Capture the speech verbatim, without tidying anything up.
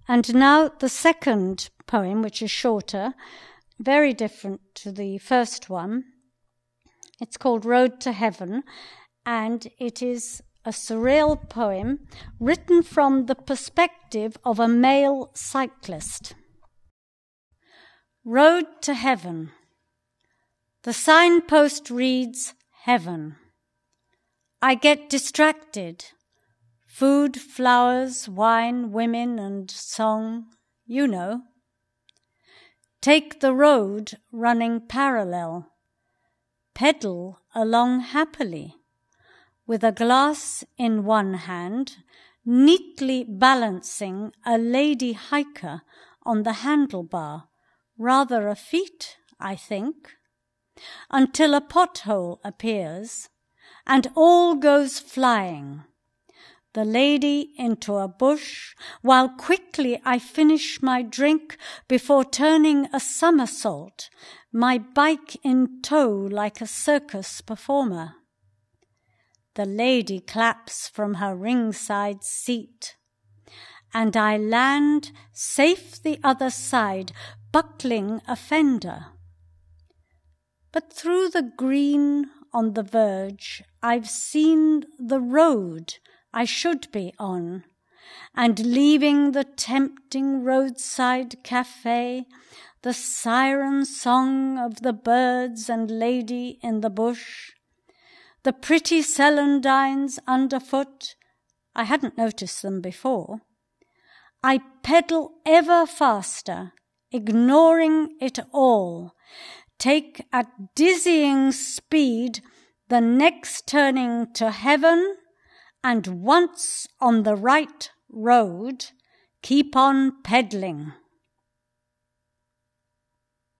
And now the second poem, which is shorter, very different to the first one. It's called Road to Heaven, and it is a surreal poem written from the perspective of a male cyclist. Road to Heaven. The signpost reads Heaven. I get distracted. Food, flowers, wine, women, and song, you know. Take the road running parallel. Pedal along happily, with a glass in one hand, neatly balancing a lady hiker on the handlebar, rather a feat, I think, until a pothole appears, and all goes flying. The lady into a bush, while quickly I finish my drink before turning a somersault, my bike in tow like a circus performer. The lady claps from her ringside seat, and I land safe the other side, buckling a fender. But through the green on the verge, I've seen the road I should be on, and leaving the tempting roadside cafe, the siren song of the birds and lady in the bush, the pretty celandines underfoot, I hadn't noticed them before, I pedal ever faster, ignoring it all, take at dizzying speed the next turning to heaven, and once on the right road, keep on pedaling.